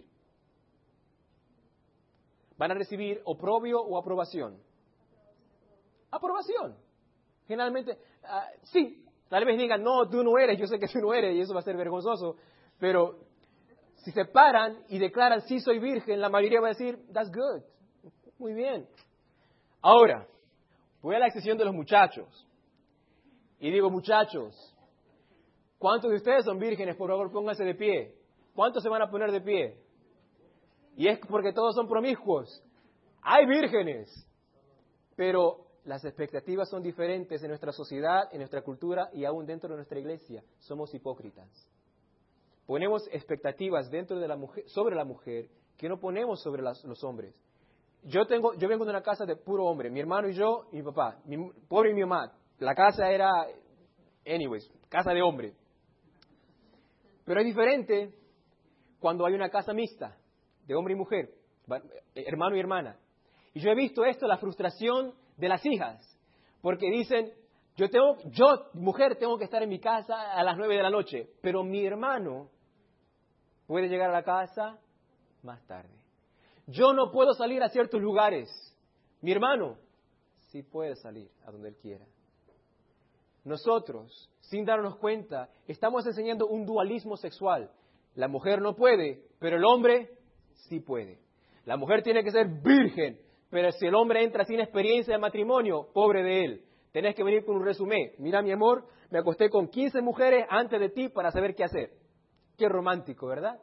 A: ¿Van a recibir oprobio o aprobación? Aprobación. Generalmente, uh, sí, tal vez digan, no, tú no eres, yo sé que tú no eres, y eso va a ser vergonzoso, pero si se paran y declaran, sí soy virgen, la mayoría va a decir, that's good, muy bien. Ahora, voy a la excepción de los muchachos, y digo, muchachos, ¿cuántos de ustedes son vírgenes? Por favor, pónganse de pie. ¿Cuántos se van a poner de pie? Y es porque todos son promiscuos. Hay vírgenes, pero las expectativas son diferentes en nuestra sociedad, en nuestra cultura y aún dentro de nuestra iglesia. Somos hipócritas. Ponemos expectativas dentro de la mujer, sobre la mujer que no ponemos sobre las, los hombres. Yo tengo, yo vengo de una casa de puro hombre, mi hermano y yo y mi papá, mi, pobre mi mamá. La casa era, anyways, casa de hombre. Pero es diferente cuando hay una casa mixta, de hombre y mujer, hermano y hermana. Y yo he visto esto, la frustración de las hijas, porque dicen, yo tengo, yo, mujer, tengo que estar en mi casa a las nueve de la noche, pero mi hermano puede llegar a la casa más tarde. Yo no puedo salir a ciertos lugares. Mi hermano sí puede salir a donde él quiera. Nosotros, sin darnos cuenta, estamos enseñando un dualismo sexual. La mujer no puede, pero el hombre sí puede. La mujer tiene que ser virgen, pero si el hombre entra sin experiencia de matrimonio, pobre de él. Tenés que venir con un resumen. Mira, mi amor, me acosté con quince mujeres antes de ti para saber qué hacer. Qué romántico, ¿verdad?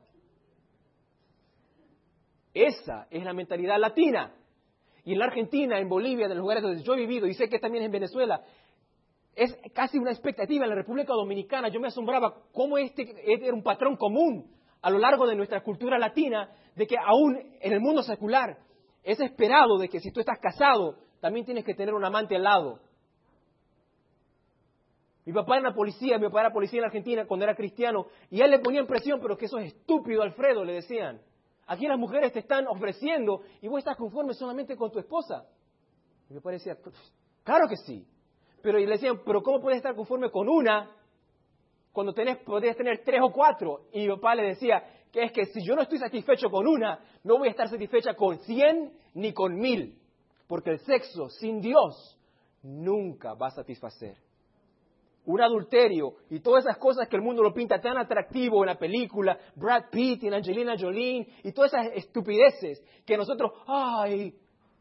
A: Esa es la mentalidad latina. Y en la Argentina, en Bolivia, en los lugares donde yo he vivido, y sé que también en Venezuela, es casi una expectativa. En la República Dominicana yo me asombraba cómo este era un patrón común a lo largo de nuestra cultura latina, de que aún en el mundo secular es esperado de que si tú estás casado, también tienes que tener un amante al lado. Mi papá era policía, mi papá era policía en la Argentina cuando era cristiano, y a él le ponían presión, pero que eso es estúpido, Alfredo, le decían. Aquí las mujeres te están ofreciendo y vos estás conforme solamente con tu esposa. Y mi papá decía, claro que sí. Pero y le decían, pero ¿cómo puedes estar conforme con una cuando tenés, podrías tener tres o cuatro? Y mi papá le decía que es que si yo no estoy satisfecho con una, no voy a estar satisfecha con cien ni con mil. Porque el sexo sin Dios nunca va a satisfacer. un adulterio y todas esas cosas que el mundo lo pinta tan atractivo en la película, Brad Pitt y Angelina Jolie y todas esas estupideces que nosotros, ay,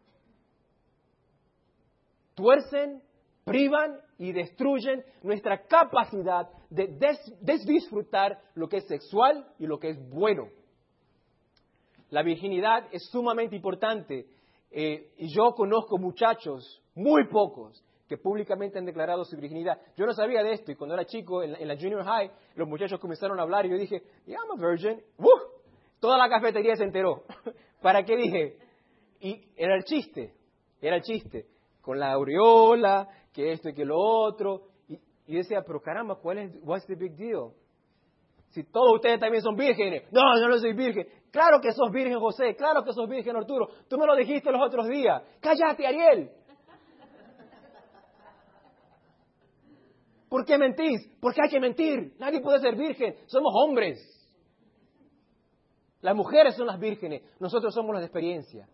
A: tuercen, privan y destruyen nuestra capacidad de des- desdisfrutar lo que es sexual y lo que es bueno. La virginidad es sumamente importante. Eh, y yo conozco muchachos, muy pocos, que públicamente han declarado su virginidad. Yo no sabía de esto y cuando era chico, en la, en la junior high, los muchachos comenzaron a hablar y yo dije, yeah, I'm a virgin. ¡Uh! Toda la cafetería se enteró. ¿Para qué dije? Y era el chiste, era el chiste. Con la aureola, que esto y que lo otro. Y, y decía, pero caramba, ¿cuál es, what's the big deal? Si todos ustedes también son vírgenes. No, yo no soy virgen. Claro que sos virgen, José. Claro que sos virgen, Arturo. Tú me lo dijiste los otros días. Cállate, Ariel. ¿Por qué mentís? Porque hay que mentir. Nadie puede ser virgen. Somos hombres. Las mujeres son las vírgenes. Nosotros somos las de experiencia.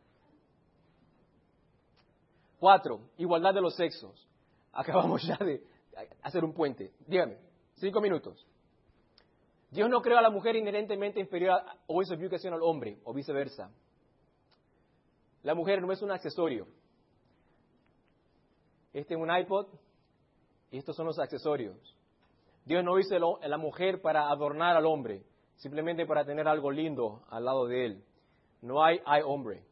A: Cuatro, igualdad de los sexos. Acabamos ya de hacer un puente. Dígame, cinco minutos. Dios no creó a la mujer inherentemente inferior a, o en su educación al hombre, o viceversa. La mujer no es un accesorio. Este es un iPod y estos son los accesorios. Dios no hizo a la mujer para adornar al hombre, simplemente para tener algo lindo al lado de él. No hay hay hombre.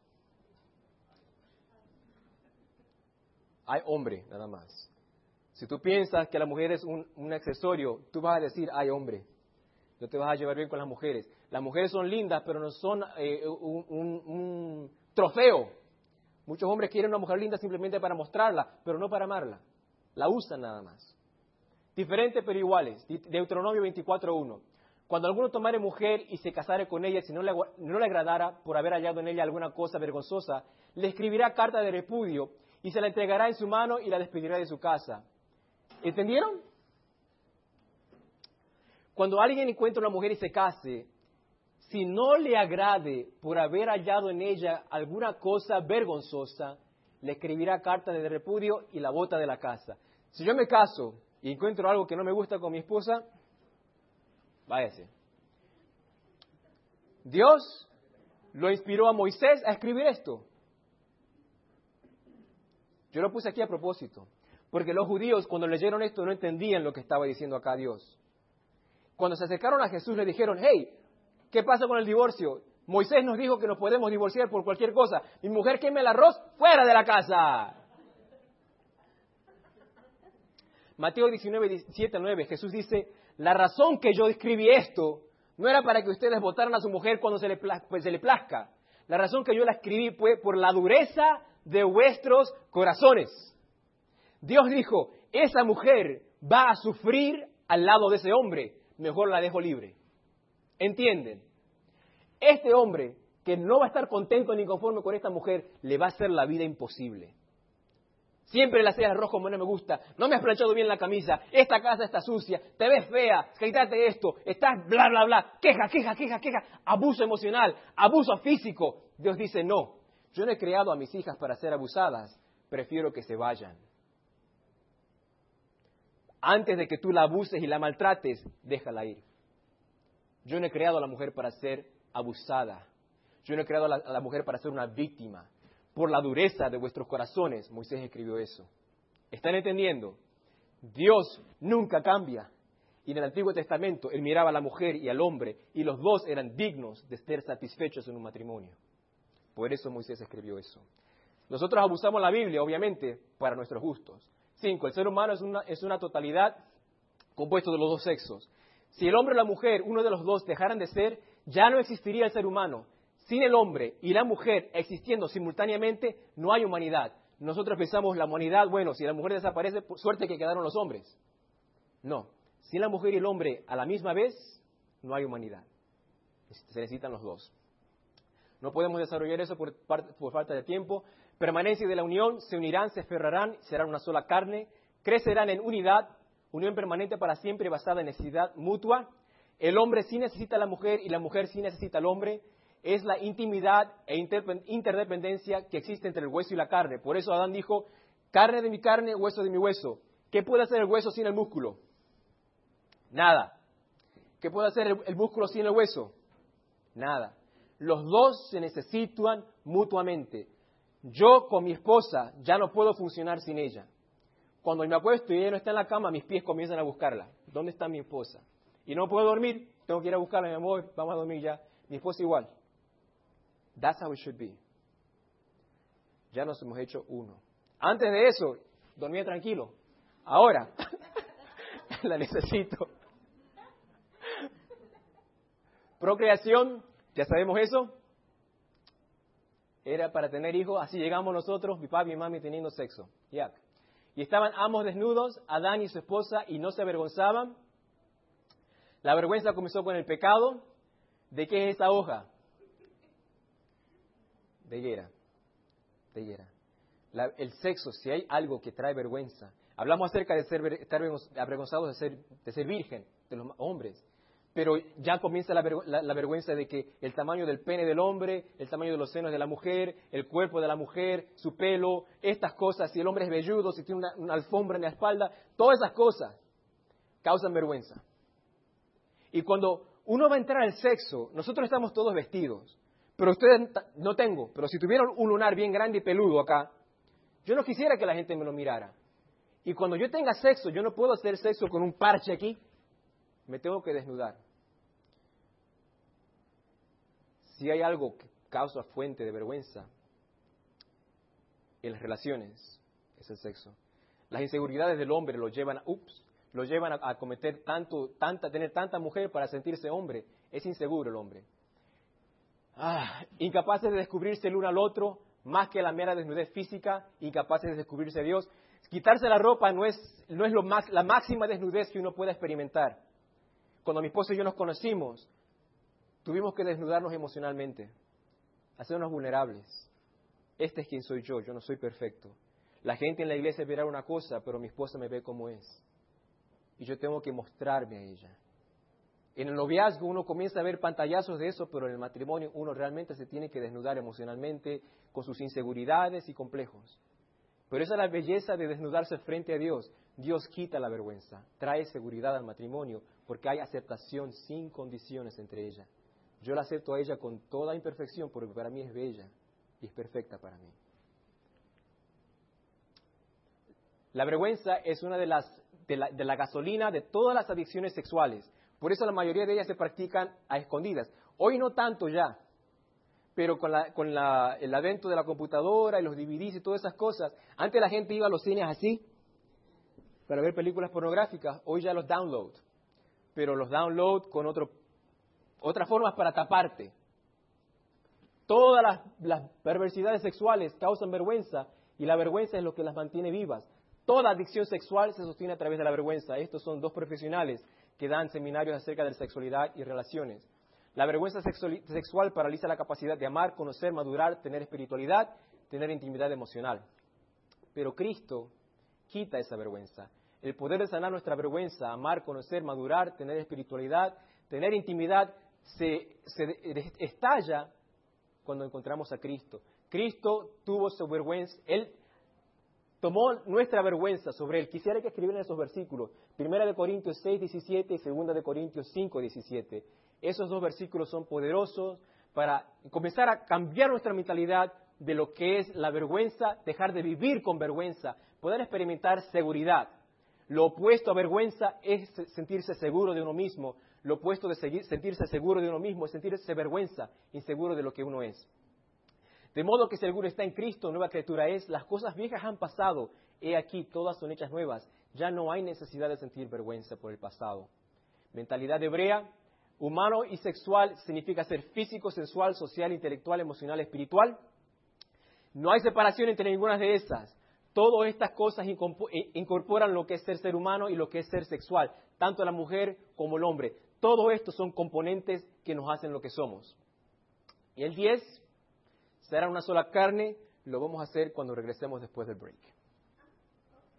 A: Hay hombre, nada más. Si tú piensas que la mujer es un, un accesorio, tú vas a decir hay hombre. No te vas a llevar bien con las mujeres. Las mujeres son lindas, pero no son eh, un, un, un trofeo. Muchos hombres quieren una mujer linda simplemente para mostrarla, pero no para amarla. La usan nada más. Diferentes pero iguales. Deuteronomio veinticuatro uno. Cuando alguno tomare mujer y se casare con ella, si no le, no le agradara por haber hallado en ella alguna cosa vergonzosa, le escribirá carta de repudio y se la entregará en su mano y la despedirá de su casa. ¿Entendieron? Cuando alguien encuentra una mujer y se case, si no le agrade por haber hallado en ella alguna cosa vergonzosa, le escribirá carta de repudio y la bota de la casa. Si yo me caso y encuentro algo que no me gusta con mi esposa, váyase. Dios lo inspiró a Moisés a escribir esto. Yo lo puse aquí a propósito, porque los judíos cuando leyeron esto no entendían lo que estaba diciendo acá Dios. Cuando se acercaron a Jesús le dijeron, hey, ¿qué pasa con el divorcio? Moisés nos dijo que nos podemos divorciar por cualquier cosa. Mi mujer queme el arroz, fuera de la casa. Mateo diecinueve, siete, nueve, Jesús dice, la razón que yo escribí esto no era para que ustedes votaran a su mujer cuando se le, pues, se le plazca. La razón que yo la escribí fue por la dureza de vuestros corazones. Dios dijo, esa mujer va a sufrir al lado de ese hombre. Mejor la dejo libre. ¿Entienden? Este hombre que no va a estar contento ni conforme con esta mujer, le va a hacer la vida imposible. Siempre le hacías arroz como no me gusta, no me has planchado bien la camisa, esta casa está sucia, te ves fea, quítate esto, estás bla, bla, bla, queja, queja, queja, queja, abuso emocional, abuso físico. Dios dice, no, yo no he creado a mis hijas para ser abusadas, prefiero que se vayan. Antes de que tú la abuses y la maltrates, déjala ir. Yo no he creado a la mujer para ser abusada. Yo no he creado a la, a la mujer para ser una víctima. Por la dureza de vuestros corazones, Moisés escribió eso. ¿Están entendiendo? Dios nunca cambia. Y en el Antiguo Testamento, Él miraba a la mujer y al hombre, y los dos eran dignos de ser satisfechos en un matrimonio. Por eso Moisés escribió eso. Nosotros abusamos la Biblia, obviamente, para nuestros gustos. Cinco, el ser humano es una, es una totalidad compuesto de los dos sexos. Si el hombre o la mujer, uno de los dos, dejaran de ser, ya no existiría el ser humano. Sin el hombre y la mujer existiendo simultáneamente, no hay humanidad. Nosotros pensamos la humanidad, bueno, si la mujer desaparece, suerte que quedaron los hombres. No, sin la mujer y el hombre a la misma vez, no hay humanidad. Se necesitan los dos. No podemos desarrollar eso por, por falta de tiempo. Permanencia de la unión, se unirán, se aferrarán, serán una sola carne, crecerán en unidad, unión permanente para siempre basada en necesidad mutua. El hombre sí necesita a la mujer y la mujer sí necesita al hombre. Es la intimidad e interdependencia que existe entre el hueso y la carne. Por eso Adán dijo, carne de mi carne, hueso de mi hueso. ¿Qué puede hacer el hueso sin el músculo? Nada. ¿Qué puede hacer el, el músculo sin el hueso? Nada. Los dos se necesitan mutuamente. Yo con mi esposa ya no puedo funcionar sin ella. Cuando me acuesto y ella no está en la cama, mis pies comienzan a buscarla. ¿Dónde está mi esposa? Y no puedo dormir, tengo que ir a buscarla, mi amor, vamos a dormir ya. Mi esposa igual. That's how it should be. Ya nos hemos hecho uno. Antes de eso, dormía tranquilo. Ahora, la necesito. Procreación, ya sabemos eso. Era para tener hijos, así llegamos nosotros, mi papá y mi mami teniendo sexo. Ya. Y estaban ambos desnudos, Adán y su esposa, y no se avergonzaban. La vergüenza comenzó con el pecado. ¿De qué es esa hoja? De higuera. De higuera. La, el sexo, si hay algo que trae vergüenza. Hablamos acerca de ser, estar avergonzados de ser, de ser virgen, de los hombres. Pero ya comienza la, la, la vergüenza de que el tamaño del pene del hombre, el tamaño de los senos de la mujer, el cuerpo de la mujer, su pelo, estas cosas, si el hombre es velludo, si tiene una, una alfombra en la espalda, todas esas cosas causan vergüenza. Y cuando uno va a entrar al sexo, nosotros estamos todos vestidos, pero ustedes no tengo, pero si tuvieran un lunar bien grande y peludo acá, yo no quisiera que la gente me lo mirara. Y cuando yo tenga sexo, yo no puedo hacer sexo con un parche aquí. Me tengo que desnudar. Si hay algo que causa fuente de vergüenza en las relaciones, es el sexo. Las inseguridades del hombre lo llevan a, ups, lo llevan a, a cometer tanto, tanta, tener tanta mujer para sentirse hombre. Es inseguro el hombre. Ah, incapaces de descubrirse el uno al otro, más que la mera desnudez física, incapaces de descubrirse a Dios. Quitarse la ropa no es, no es lo más, la máxima desnudez que uno pueda experimentar. Cuando mi esposa y yo nos conocimos, tuvimos que desnudarnos emocionalmente, hacernos vulnerables. Este es quien soy yo, yo no soy perfecto. La gente en la iglesia verá una cosa, pero mi esposa me ve como es. Y yo tengo que mostrarme a ella. En el noviazgo uno comienza a ver pantallazos de eso, pero en el matrimonio uno realmente se tiene que desnudar emocionalmente con sus inseguridades y complejos. Pero esa es la belleza de desnudarse frente a Dios. Dios quita la vergüenza, trae seguridad al matrimonio, porque hay aceptación sin condiciones entre ella. Yo la acepto a ella con toda imperfección, porque para mí es bella y es perfecta para mí. La vergüenza es una de las de la, de la gasolina de todas las adicciones sexuales. Por eso la mayoría de ellas se practican a escondidas. Hoy no tanto ya, pero con, la, con la, el advento de la computadora y los D V Ds y todas esas cosas, antes la gente iba a los cines así para ver películas pornográficas, hoy ya los download, pero los download con otro, otras formas para taparte. Todas las, las perversidades sexuales causan vergüenza y la vergüenza es lo que las mantiene vivas. Toda adicción sexual se sostiene a través de la vergüenza. Estos son dos profesionales que dan seminarios acerca de sexualidad y relaciones. La vergüenza sexual paraliza la capacidad de amar, conocer, madurar, tener espiritualidad, tener intimidad emocional. Pero Cristo quita esa vergüenza. El poder de sanar nuestra vergüenza, amar, conocer, madurar, tener espiritualidad, tener intimidad, se, se estalla cuando encontramos a Cristo. Cristo tuvo su vergüenza, Él tomó nuestra vergüenza sobre Él. Quisiera que escribieran esos versículos, Primera de Corintios seis, diecisiete y Segunda de Corintios cinco, diecisiete. Esos dos versículos son poderosos para comenzar a cambiar nuestra mentalidad de lo que es la vergüenza, dejar de vivir con vergüenza, poder experimentar seguridad. Lo opuesto a vergüenza es sentirse seguro de uno mismo. Lo opuesto de seguir, sentirse seguro de uno mismo es sentirse vergüenza, inseguro de lo que uno es. De modo que si alguno está en Cristo, nueva criatura es, las cosas viejas han pasado, he aquí, todas son hechas nuevas. Ya no hay necesidad de sentir vergüenza por el pasado. Mentalidad hebrea, humano y sexual significa ser físico, sensual, social, intelectual, emocional, espiritual. No hay separación entre ninguna de esas. Todas estas cosas incorporan lo que es ser ser humano y lo que es ser sexual, tanto la mujer como el hombre. Todo esto son componentes que nos hacen lo que somos. Y el diez, será una sola carne, lo vamos a hacer cuando regresemos después del break.